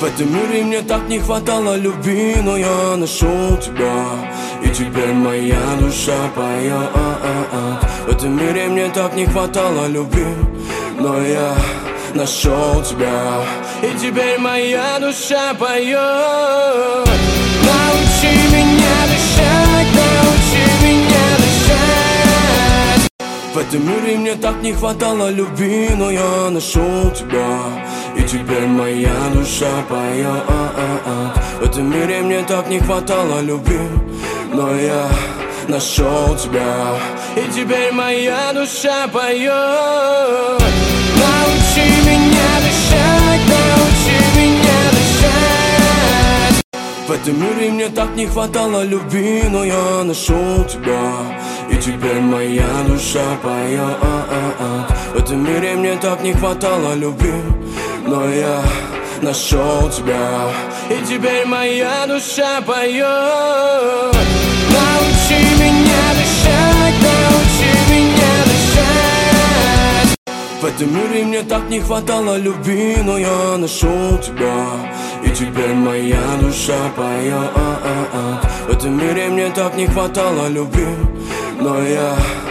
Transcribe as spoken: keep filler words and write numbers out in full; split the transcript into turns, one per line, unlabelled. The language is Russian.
В этом мире мне так не хватало любви, но я нашел тебя, и теперь моя душа поет. В этом мире мне так не хватало любви, но я нашел тебя, и теперь моя душа поет. Научи меня дышать, научи меня дышать. В этом мире мне так не хватало любви, но я нашел тебя, и теперь моя душа поет. В этом мире мне так не хватало любви, но я нашел тебя, и теперь моя душа поет. Научи меня дышать, научи меня дышать. В этом мире мне так не хватало любви, но я нашел тебя, и теперь моя душа поет. В этом мире мне так не хватало любви, но я нашел тебя, и теперь моя душа поет. Научи меня дышать, научи меня дышать. В этом мире мне так не хватало любви, но я нашел тебя, и теперь моя душа поет. В этом мире мне так не хватало любви, но я